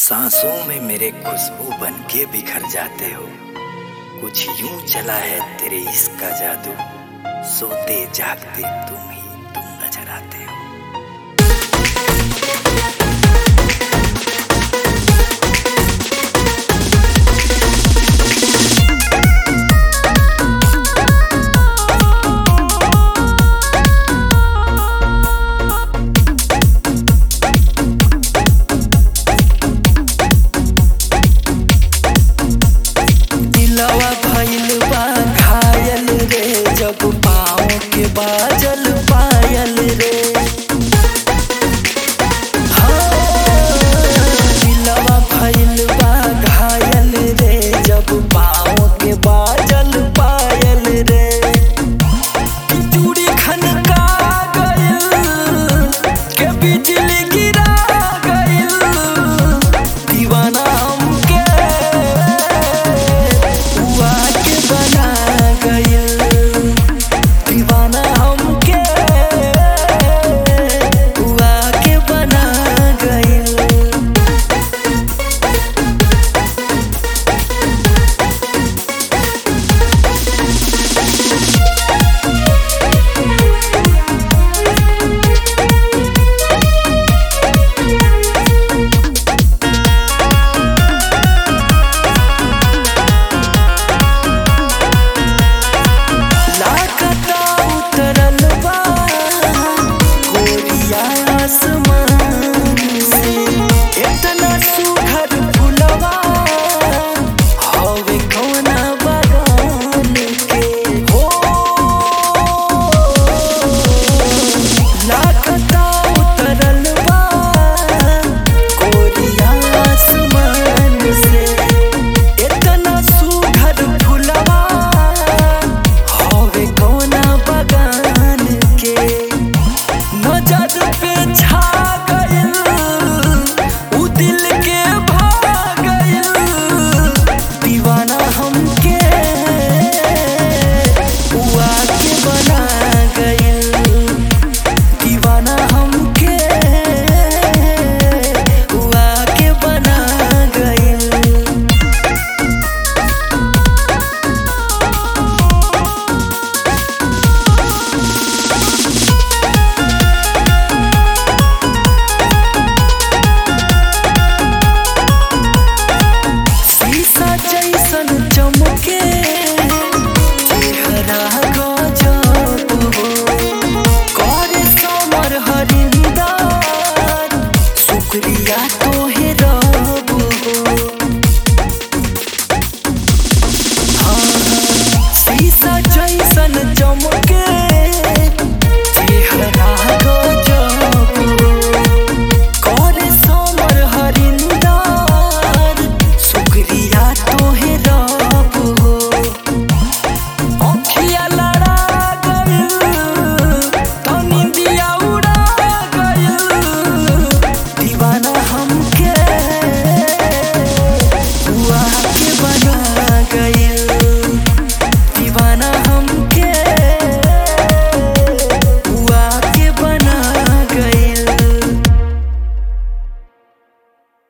सांसों में मेरे खुशबू बन के बिखर जाते हो। कुछ यूं चला है तेरे इश्क का जादू, सोते जागते तुम नजर आते हो। जब पाँव के बाजल पायल रे, दिलवा भइल बा घायल रे, जब पाँव के बाजल पायल रे। चूड़ी खनका गइल के बिजली गिरा गइल, दीवाना हमके हुआ के बना गइल। Some